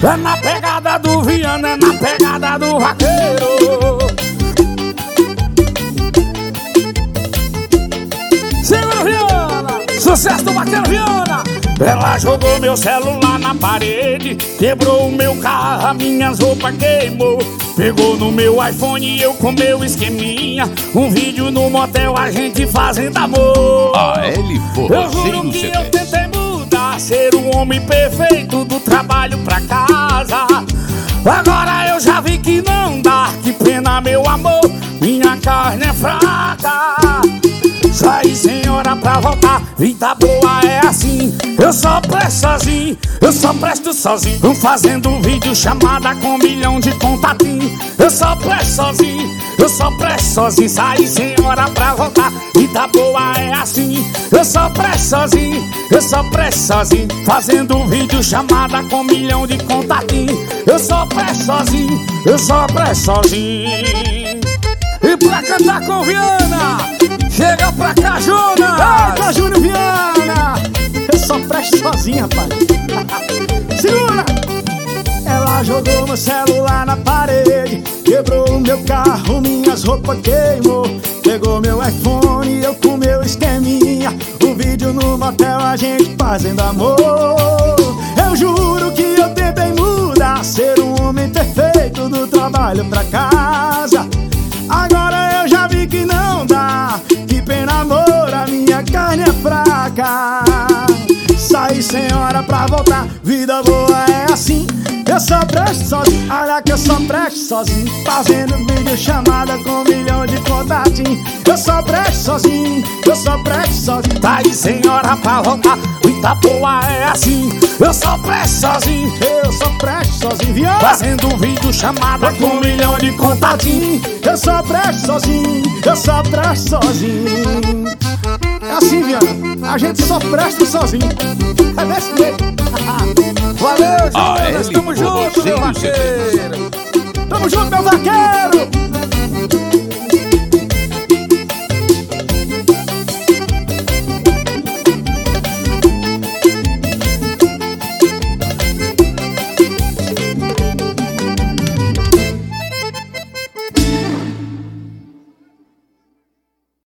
É na pegada do Viana, é na pegada do vaqueiro. Segura, Viana! Sucesso do vaqueiro, Viana! Ela jogou meu celular na parede, quebrou o meu carro, as minhas roupas queimou. Pegou no meu iPhone e eu com meu esqueminha, um vídeo no motel, a gente fazendo amor. Eu juro que eu tentei mudar, ser um homem perfeito, do trabalho pra casa. Agora eu já vi que não dá, que pena meu amor, minha carne é fraca. Saí sem hora pra voltar, vida boa é assim. Eu só presto sozinho, eu só presto sozinho, fazendo vídeo chamada com 1 milhão de contatinhos. Eu só presto sozinho, eu só presto sozinho. Saí sem hora pra voltar, vida boa é assim. Eu só presto sozinho, eu só presto sozinho, fazendo vídeo chamada com 1 milhão de contatinhos. Eu só presto sozinho, eu só presto sozinho. E pra cantar com Viana, chega pra cá, Júnior! Eita, Júnior Viana! Eu só presto sozinho, rapaz. Segura! Ela jogou meu celular na parede, quebrou o meu carro, minhas roupas queimou. Pegou meu iPhone e eu com meu esqueminha, um vídeo no motel, a gente fazendo amor. Eu juro que eu tentei mudar, ser um homem perfeito, do trabalho pra casa. Agora eu já vi que não dá, que pena amor, a minha carne é fraca. Saí sem hora pra voltar, vida boa é assim. Eu só presto sozinho, olha que eu só presto sozinho, fazendo vídeo chamada com 1 milhão de contatinhos. Eu só presto sozinho, eu só presto sozinho. Saí sem hora pra voltar, vida boa é assim. Eu só presto sozinho, eu só presto sozinho, Viana, fazendo vídeo chamada com 1 milhão de contatinhos. Eu só presto sozinho, eu só presto sozinho. É assim, Viana, a gente só presta sozinho. É desse jeito. Valeu, Jonas, tamo junto, meu vaqueiro. Tamo junto, meu vaqueiro.